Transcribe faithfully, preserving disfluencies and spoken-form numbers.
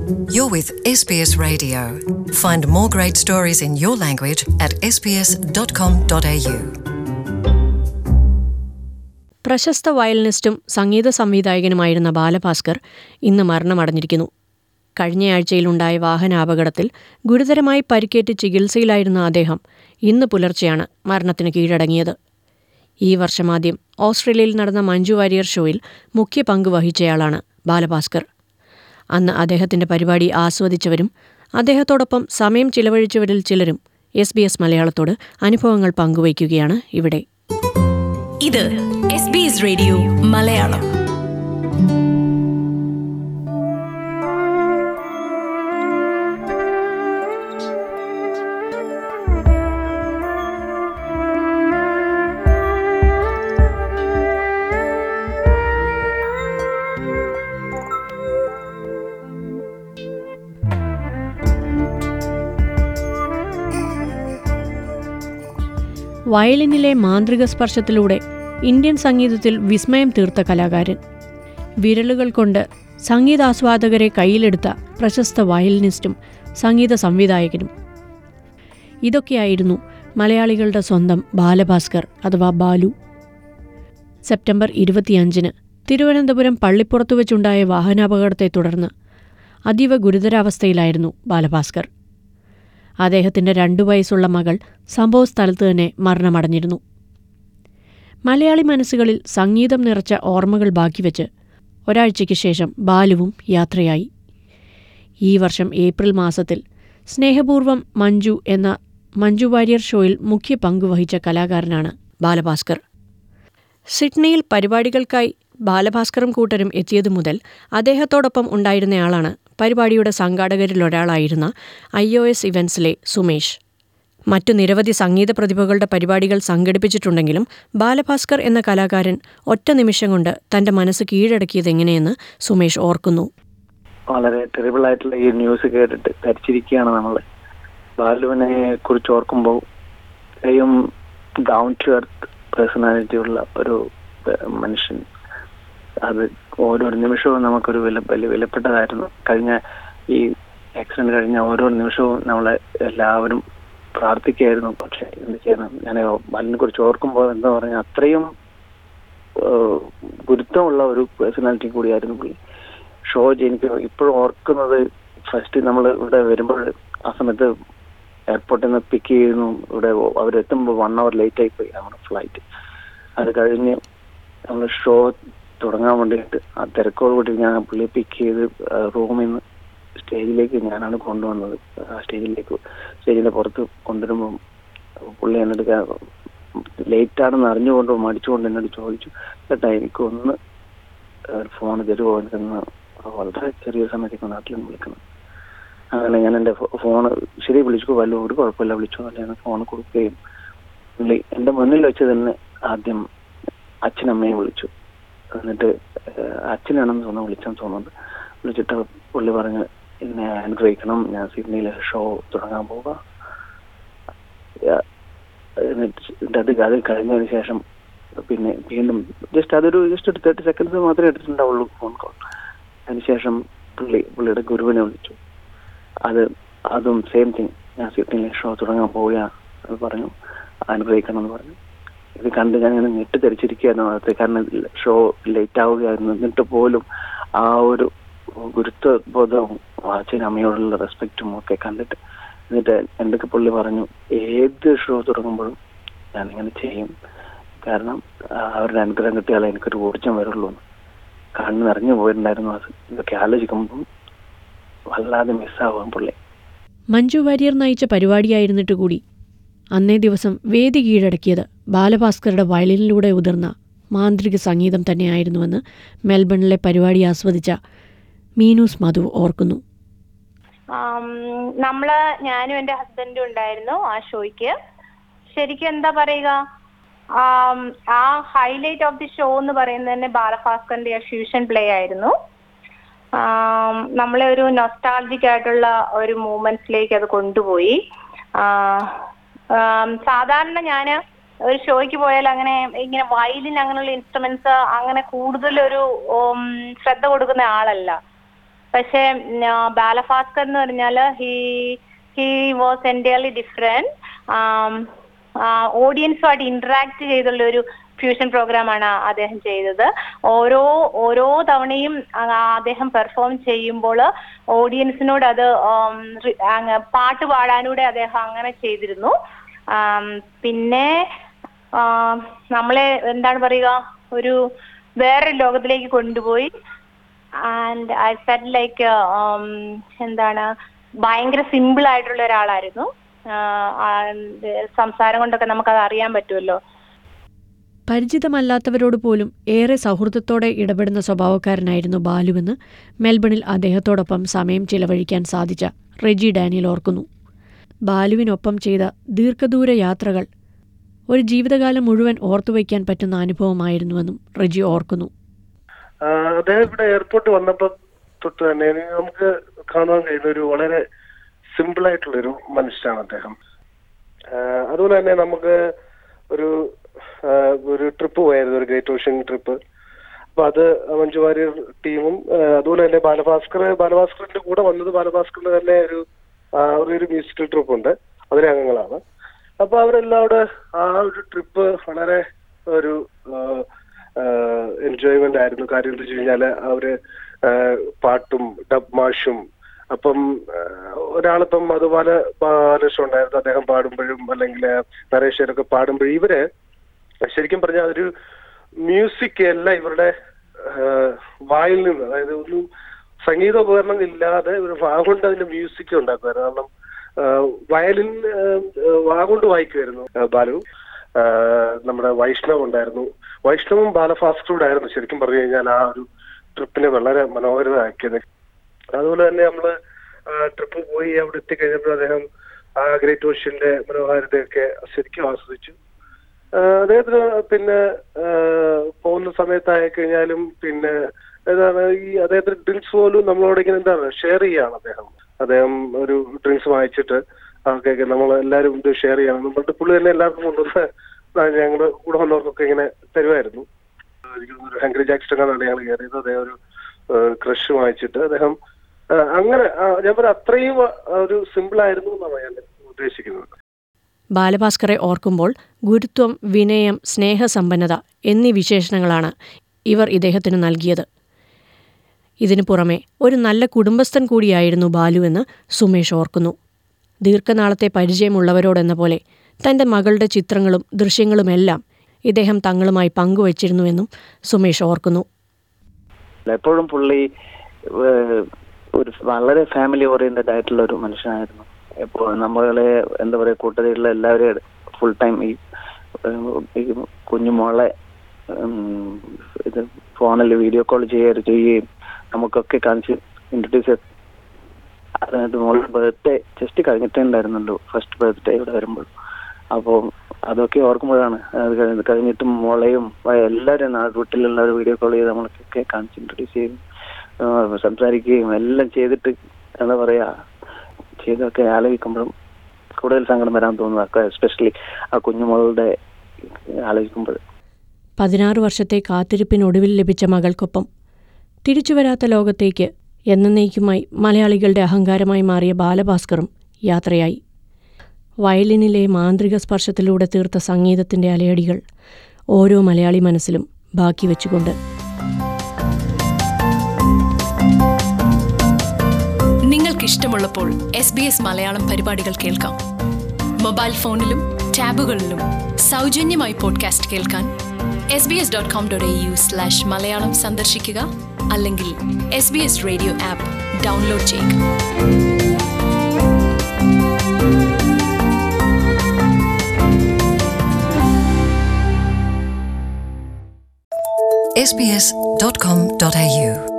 You're with S B S Radio. Find more great stories in your language at s b s dot com dot a u. പ്രശസ്ത വയലിനിസ്റ്റും സംഗീത സംവിധായകനുമായിരുന്ന ബാലഭാസ്കർ ഇന്ന് മരണമടഞ്ഞിരിക്കുന്നു. കഴിഞ്ഞയാഴ്ചയിലുണ്ടായ വാഹനാപകടത്തിൽ ഗുരുതരമായി പരിക്കേറ്റ് ചികിത്സയിലായിരുന്ന അദ്ദേഹം ഇന്ന് പുലർച്ചെയാണ് മരണത്തിന് കീഴടങ്ങിയത്. ഈ വർഷമാദ്യം ഓസ്ട്രേലിയയിൽ നടന്ന മഞ്ജു വാര്യർ ഷോയിൽ മുഖ്യ പങ്ക് വഹിച്ചയാളാണ് ബാലഭാസ്കർ. അന്ന് അദ്ദേഹത്തിന്റെ പരിപാടി ആസ്വദിച്ചവരും അദ്ദേഹത്തോടൊപ്പം സമയം ചിലവഴിച്ചവരിൽ ചിലരും എസ് ബി എസ് മലയാളത്തോട് അനുഭവങ്ങൾ പങ്കുവയ്ക്കുകയാണ് ഇവിടെ. ഇത് S B S radio Malayalam. വയലിനിലെ മാന്ത്രിക സ്പർശത്തിലൂടെ ഇന്ത്യൻ സംഗീതത്തിൽ വിസ്മയം തീർത്ത കലാകാരൻ, വിരലുകൾ കൊണ്ട് സംഗീതാസ്വാദകരെ കയ്യിലെടുത്ത പ്രശസ്ത വയലിനിസ്റ്റും സംഗീത സംവിധായകനും. ഇതൊക്കെയായിരുന്നു മലയാളികളുടെ സ്വന്തം ബാലഭാസ്കർ അഥവാ ബാലു. സെപ്റ്റംബർ ഇരുപത്തിയഞ്ചിന് തിരുവനന്തപുരം പള്ളിപ്പുറത്തു വെച്ചുണ്ടായ വാഹനാപകടത്തെ തുടർന്ന് അതീവ ഗുരുതരാവസ്ഥയിലായിരുന്നു ബാലഭാസ്കർ. അദ്ദേഹത്തിൻ്റെ രണ്ടു വയസ്സുള്ള മകൾ സംഭവസ്ഥലത്ത് തന്നെ മരണമടഞ്ഞിരുന്നു. മലയാളി മനസ്സുകളിൽ സംഗീതം നിറച്ച ഓർമ്മകൾ ബാക്കിവെച്ച് ഒരാഴ്ചയ്ക്ക് ശേഷം ബാലുവും യാത്രയായി. ഈ വർഷം ഏപ്രിൽ മാസത്തിൽ സ്നേഹപൂർവം മഞ്ജു എന്ന മഞ്ജു വാര്യർ ഷോയിൽ മുഖ്യ പങ്കുവഹിച്ച കലാകാരനാണ് ബാലഭാസ്കർ. സിഡ്നിയിൽ പരിപാടികൾക്കായി ബാലഭാസ്കറും കൂട്ടരും എത്തിയതു മുതൽ അദ്ദേഹത്തോടൊപ്പം ഉണ്ടായിരുന്നയാളാണ് പരിപാടിയുടെ സംഘാടകരിലൊരാളായിരുന്ന ഐ ഒ എസ് ഇവൻസിലെ സുമേഷ്. മറ്റു നിരവധി സംഗീത പ്രതിഭകളുടെ പരിപാടികൾ സംഘടിപ്പിച്ചിട്ടുണ്ടെങ്കിലും ബാലഭാസ്കർ എന്ന കലാകാരൻ ഒറ്റ നിമിഷം കൊണ്ട് തന്റെ മനസ്സ് കീഴടക്കിയതെങ്ങനെയെന്ന് സുമേഷ് ഓർക്കുന്നു. വളരെ ടെറിബിൾ ആയിട്ടുള്ള ഈ ന്യൂസ് കേട്ടിട്ട് ധരിച്ചിരിക്കുകയാണ് നമ്മൾ. ബാലുവിനെ കുറിച്ച് ഓർക്കുമ്പോൾ ഏറ്റവും ഡൗൺ ടു എർത്ത് പേഴ്സണാലിറ്റി ഉള്ള ഒരു മനുഷ്യൻ. അത് ഓരോ നിമിഷവും നമുക്കൊരു വില വലിയ വിലപ്പെട്ടതായിരുന്നു. കഴിഞ്ഞ ഈ ആക്സിഡന്റ് കഴിഞ്ഞ ഓരോ നിമിഷവും നമ്മളെ എല്ലാവരും പ്രാർത്ഥിക്കുകയായിരുന്നു. പക്ഷെ എന്ത് ചെയ്യണം, ഞാൻ ബാലിനെ കുറിച്ച് ഓർക്കുമ്പോൾ എന്താ പറഞ്ഞാൽ അത്രയും ഗുരുത്വമുള്ള ഒരു പേഴ്സണാലിറ്റി കൂടിയായിരുന്നു പുള്ളി. ഷോ എനിക്ക് ഇപ്പോഴും ഓർക്കുന്നത്, ഫസ്റ്റ് നമ്മൾ ഇവിടെ വരുമ്പോൾ ആ സമയത്ത് എയർപോർട്ടിൽ നിന്ന് പിക്ക് ചെയ്യുന്നു. ഇവിടെ അവരെത്തുമ്പോൾ വൺ അവർ ലേറ്റ് ആയി പോയി നമ്മുടെ ഫ്ലൈറ്റ്. അത് കഴിഞ്ഞ് നമ്മൾ ഷോ തുടങ്ങാൻ വേണ്ടിയിട്ട് ആ തിരക്കോട് കൂടി ഞാൻ പുള്ളിയെ പിക്ക് ചെയ്ത് റൂമിൽ നിന്ന് സ്റ്റേജിലേക്ക് ഞാനാണ് കൊണ്ടുവന്നത്. ആ സ്റ്റേജിലേക്ക് സ്റ്റേജിന്റെ പുറത്ത് കൊണ്ടുവരുമ്പോൾ പുള്ളി എന്നിട്ട് ലേറ്റാണെന്ന് അറിഞ്ഞുകൊണ്ട് മടിച്ചുകൊണ്ട് എന്നോട് ചോദിച്ചു, ചേട്ടാ എനിക്കൊന്ന് ഫോൺ തരുമോ എന്ന്. വളരെ ചെറിയ സമയത്തേക്ക് നാട്ടിൽ നിന്ന് വിളിക്കണം. അങ്ങനെ ഞാൻ എൻ്റെ ഫോണ് ശരി വിളിച്ചു, വല്ല ഒരു കുഴപ്പമില്ല വിളിച്ചു എന്നല്ല ഫോൺ കൊടുക്കുകയും പുള്ളി എൻ്റെ മുന്നിൽ വെച്ച് തന്നെ ആദ്യം അച്ഛനമ്മയും വിളിച്ചു. എന്നിട്ട് അച്ഛനാണെന്ന് തോന്നുന്നു വിളിച്ചെന്ന് തോന്നുന്നുണ്ട്. വിളിച്ചിട്ട് പുള്ളി പറഞ്ഞ് എന്നെ അനുഗ്രഹിക്കണം, ഞാൻ സിഡ്നിയിലെ ഷോ തുടങ്ങാൻ പോവുക. എന്നിട്ട് അത് അത് കഴിഞ്ഞതിന് ശേഷം പിന്നെ വീണ്ടും ജസ്റ്റ് അതൊരു ജസ്റ്റ് ഒരു തേർട്ടി സെക്കൻഡ്സ് മാത്രമേ എടുത്തിട്ടുണ്ടാവുള്ളൂ ഫോൺ കോൾ. അതിനുശേഷം പുള്ളി പുള്ളിയുടെ ഗുരുവിനെ വിളിച്ചു. അത് അതും സെയിം തിങ്, ഞാൻ സിഡ്നിയിലെ ഷോ തുടങ്ങാൻ പോവുക എന്ന് പറഞ്ഞു, അനുഗ്രഹിക്കണം എന്ന് പറഞ്ഞു. ഇത് കണ്ട് ഞാൻ ഇങ്ങനെ ഞെട്ടിത്തെറിച്ചിരിക്കുകയായിരുന്നു അകത്ത്. കാരണം ഷോ ലേറ്റ് ആവുകയായിരുന്നു. എന്നിട്ട് പോലും ആ ഒരു ഗുരുത്വബോധവും അച്ഛനും അമ്മയോടുള്ള റെസ്പെക്റ്റും ഒക്കെ കണ്ടിട്ട് എന്നിട്ട് എന്തൊക്കെ പുള്ളി പറഞ്ഞു, ഏത് ഷോ തുടങ്ങുമ്പോഴും ഞാനിങ്ങനെ ചെയ്യും, കാരണം അവരുടെ അനുഗ്രഹം കിട്ടിയാലേ എനിക്കൊരു ഊർജ്ജം വരുള്ളൂ എന്ന് കണ്ണ് നിറഞ്ഞു പോയിട്ടുണ്ടായിരുന്നു. അത് ഇതൊക്കെ ആലോചിക്കുമ്പം വല്ലാതെ മിസ്സാവാൻ പുള്ളി. മഞ്ജു വാര്യർ നയിച്ച പരിപാടിയായിരുന്നിട്ട് കൂടി അന്നേ ദിവസം വേദി കീഴടക്കിയത് ബാലഭാസ്കറുടെ വയലിനിലൂടെ ഉതിർന്ന മാന്ത്രിക സംഗീതം തന്നെയായിരുന്നുവെന്ന് മെൽബണിലെ പരിപാടി ആസ്വദിച്ച മീനൂസ് മധു ഓർക്കുന്നു. നമ്മള് ഞാനും എൻ്റെ ഹസ്ബൻഡും ഉണ്ടായിരുന്നു ആ ഷോയ്ക്ക്. ശരിക്കും എന്താ പറയുക, ആ ഹൈലൈറ്റ് ഓഫ് ദി ഷോ എന്ന് പറയുന്നത് തന്നെ ബാലഭാസ്കറിന്റെ ആ ഫ്യൂഷൻ പ്ലേ ആയിരുന്നു. നമ്മളെ ഒരു നൊസ്റ്റാൾജിക് ആയിട്ടുള്ള ഒരു മൂമെന്റ്സിലേക്ക് അത് കൊണ്ടുപോയി. സാധാരണ ഞാൻ ഒരു ഷോയ്ക്ക് പോയാൽ അങ്ങനെ ഇങ്ങനെ വയലിൻ അങ്ങനെയുള്ള ഇൻസ്ട്രുമെന്റ്സ് അങ്ങനെ കൂടുതലൊരു ശ്രദ്ധ കൊടുക്കുന്ന ആളല്ല. പക്ഷെ ബാലഭാസ്കർ എന്ന് പറഞ്ഞാൽ he he was entirely different. ഓഡിയൻസുമായിട്ട് ഇന്ററാക്ട് ചെയ്തുള്ള ഒരു ഫ്യൂഷൻ പ്രോഗ്രാമാണ് അദ്ദേഹം ചെയ്തത്. ഓരോ ഓരോ തവണയും അദ്ദേഹം പെർഫോം ചെയ്യുമ്പോൾ ഓഡിയൻസിനോട് അത് പാട്ട് പാടാനൂടെ അദ്ദേഹം അങ്ങനെ ചെയ്തിരുന്നു. പിന്നെ നമ്മളെ എന്താണ് പറയുക, ഒരു വേറെ ലോകത്തിലേക്ക് കൊണ്ടുപോയി. ആൻഡ് ഐ ഫെൽറ്റ് ലൈക്ക് എന്താണ് ഭയങ്കര സിമ്പിൾ ആയിട്ടുള്ള ഒരാളായിരുന്നു. സംസാരം കൊണ്ടൊക്കെ നമുക്കത് അറിയാൻ പറ്റുമല്ലോ. പരിചിതമല്ലാത്തവരോട് പോലും ഏറെ സൗഹൃദത്തോടെ ഇടപെടുന്ന സ്വഭാവക്കാരനായിരുന്നു ബാലുവെന്ന് മെൽബണിൽ അദ്ദേഹത്തോടൊപ്പം സമയം ചിലവഴിക്കാൻ സാധിച്ച റെജി ഡാനിയൽ ഓർക്കുന്നു. ബാലുവിനൊപ്പം ചെയ്ത ദീർഘദൂര യാത്രകൾ ഒരു ജീവിതകാലം മുഴുവൻ ഓർത്തുവയ്ക്കാൻ പറ്റുന്ന അനുഭവമായിരുന്നുവെന്നും റെജി ഓർക്കുന്നു. അദ്ദേഹം ഇവിടെ എയർപോർട്ട് വന്നപ്പോൾ തൊട്ട് തന്നെ നമുക്ക് കാണാൻ കഴിയുന്ന ഒരു വളരെ സിമ്പിൾ ആയിട്ടുള്ളൊരു മനുഷ്യനാണ് അദ്ദേഹം. അതുപോലെ തന്നെ നമുക്ക് ഒരു ഒരു ട്രിപ്പ് പോയായിരുന്നു, ഒരു ഗ്രേറ്റ് ഓഷ്യൻ ട്രിപ്പ്. അപ്പൊ അത് മഞ്ജു വാര്യർ ടീമും അതുപോലെ തന്നെ ബാലഭാസ്കർ ബാലഭാസ്കറിന്റെ കൂടെ വന്നത് ബാലഭാസ്കറിന്റെ തന്നെ ഒരു ഒരു മ്യൂസിക്കൽ ട്രിപ്പ് ഉണ്ട്, അതിലെ അംഗങ്ങളാണ്. അപ്പൊ അവരെല്ലാം അവിടെ ആ ഒരു ട്രിപ്പ് വളരെ ഒരു എൻജോയ്മെന്റ് ആയിരുന്നു. കാര്യം എന്താ വെച്ച് കഴിഞ്ഞാല് അവര് പാട്ടും ഡബ് മാഷും, അപ്പം ഒരാളിപ്പം അതുപോലെ ബാലകൃഷ്ണൻ ഉണ്ടായിരുന്നു, അദ്ദേഹം പാടുമ്പോഴും അല്ലെങ്കിൽ നരേശ്വരൊക്കെ പാടുമ്പോഴും ഇവര് ശരിക്കും പറഞ്ഞാൽ അതൊരു മ്യൂസിക് അല്ല ഇവരുടെ വായിൽ നിന്ന്, അതായത് ഒന്നും സംഗീതോപകരണം ഇല്ലാതെ ഒരു വാഗൊണ്ട് അതിന്റെ മ്യൂസിക് ഉണ്ടാക്കുമായിരുന്നു. കാരണം വയലിൻ വാഗൊണ്ട് വായിക്കുമായിരുന്നു ബാലു. നമ്മുടെ വൈഷ്ണവ് ഉണ്ടായിരുന്നു, വൈഷ്ണവും ബാലഭാസ്കറും ആയിരുന്നു ശരിക്കും പറഞ്ഞു കഴിഞ്ഞാൽ ആ ഒരു ട്രിപ്പിനെ വളരെ മനോഹരമാക്കിയത്. അതുപോലെ തന്നെ നമ്മള് ട്രിപ്പ് പോയി അവിടെ എത്തിക്കഴിഞ്ഞപ്പോൾ അദ്ദേഹം ആ ഗ്രേറ്റ് ഓഷ്യന്റെ മനോഹാരിതയൊക്കെ ശരിക്കും ആസ്വദിച്ചു. അദ്ദേഹത്തിന് പിന്നെ പോകുന്ന സമയത്തായി കഴിഞ്ഞാലും പിന്നെ എന്താണ് ഈ അദ്ദേഹത്തിന് ഡ്രിങ്ക്സ് പോലും നമ്മളോട് ഇങ്ങനെ എന്താണ് ഷെയർ ചെയ്യാണ് അദ്ദേഹം. അദ്ദേഹം ഒരു ഡ്രിങ്ക്സ് വാങ്ങിച്ചിട്ട് അതൊക്കെ നമ്മൾ എല്ലാവരും ഇത് ഷെയർ ചെയ്യണം എന്നിട്ട് പുള്ളി തന്നെ എല്ലാവർക്കും കൊണ്ടുവന്ന് ഞങ്ങളുടെ കൂടെ വന്നവർക്കൊക്കെ ഇങ്ങനെ തരുമായിരുന്നു. ഒരു ഹെൻറി ജാക്സൺ എന്നാണ് ഞങ്ങൾ കയറിയത്. അദ്ദേഹം ഒരു ക്രഷ് വാങ്ങിച്ചിട്ട് അദ്ദേഹം അങ്ങനെ ഞാൻ പറയാം അത്രയും ഒരു സിമ്പിൾ ആയിരുന്നു എന്നാണ് ഞാൻ ഉദ്ദേശിക്കുന്നത്. ബാലഭാസ്കറെ ഓർക്കുമ്പോൾ ഗുരുത്വം, വിനയം, സ്നേഹസമ്പന്നത എന്നീ വിശേഷണങ്ങളാണ് ഇവർ ഇദ്ദേഹത്തിന് നൽകിയത്. ഇതിനു പുറമെ ഒരു നല്ല കുടുംബസ്ഥൻ കൂടിയായിരുന്നു ബാലുവെന്ന് സുമേഷ് ഓർക്കുന്നു. ദീർഘനാളത്തെ പരിചയമുള്ളവരോടെന്ന പോലെ തന്റെ മകളുടെ ചിത്രങ്ങളും ദൃശ്യങ്ങളുമെല്ലാം ഇദ്ദേഹം തങ്ങളുമായി പങ്കുവച്ചിരുന്നുവെന്നും സുമേഷ് ഓർക്കുന്നു. എപ്പോഴും പുള്ളി ഒരു വളരെ ഫാമിലി ഓറിയന്റഡ് ആയിട്ടുള്ള ഒരു മനുഷ്യനായിരുന്നു. ഇപ്പോൾ നമ്മളെ എന്താ പറയുക കൂട്ടത്തിലുള്ള എല്ലാവരും ഫുൾ ടൈം ഈ കുഞ്ഞുമോളെ ഇത് ഫോണിൽ വീഡിയോ കോൾ ചെയ്യുക ചെയ്യുകയും നമുക്കൊക്കെ കാണിച്ച് ഇൻട്രൊഡ്യൂസ് ചെയ്ത് അതായത് മോളുടെ ബർത്ത്ഡേ ജസ്റ്റ് കഴിഞ്ഞിട്ടേ ഉണ്ടായിരുന്നുള്ളൂ, ഫസ്റ്റ് ബർത്ത്ഡേ ഇവിടെ വരുമ്പോൾ. അപ്പോൾ അതൊക്കെ ഓർക്കുമ്പോഴാണ് അത് കഴിഞ്ഞ് കഴിഞ്ഞിട്ടും മോളെയും എല്ലാവരും വീട്ടിലുള്ള വീഡിയോ കോൾ ചെയ്ത് നമ്മളൊക്കെ കാണിച്ച് ഇൻട്രൊഡ്യൂസ് ചെയ്യും, സംസാരിക്കുകയും എല്ലാം ചെയ്തിട്ട് എന്താ പറയാ ചെയ്തൊക്കെ ആലോചിക്കുമ്പോഴും കൂടുതൽ സങ്കടം വരാൻ തോന്നുന്നു, എസ്പെഷ്യലി ആ കുഞ്ഞുമോളുടെ ആലോചിക്കുമ്പോൾ. പതിനാറ് വർഷത്തെ കാത്തിരിപ്പിനൊടുവിൽ ലഭിച്ച മകൾക്കൊപ്പം തിരിച്ചുവരാത്ത ലോകത്തേക്ക് എന്നേക്കുമായി മലയാളികളുടെ അഹങ്കാരമായി മാറിയ ബാലഭാസ്കറും യാത്രയായി. വയലിനിലെ മാന്ത്രിക സ്പർശത്തിലൂടെ തീർത്ത സംഗീതത്തിൻ്റെ അലയടികൾ ഓരോ മലയാളി മനസ്സിലും ബാക്കി വെച്ചുകൊണ്ട്. നിങ്ങൾക്കിഷ്ടമുള്ളപ്പോൾ എസ് ബി എസ് മലയാളം പരിപാടികൾ കേൾക്കാം. മൊബൈൽ ഫോണിലും ടാബുകളിലും സൗജന്യമായി പോഡ്കാസ്റ്റ് കേൾക്കാൻ S B S dot com dot A U slash Malayalam സന്ദർശിക്കുക. അല്ലെങ്കിൽ S B S radio app download ചെയ്യുക. S B S dot com dot A U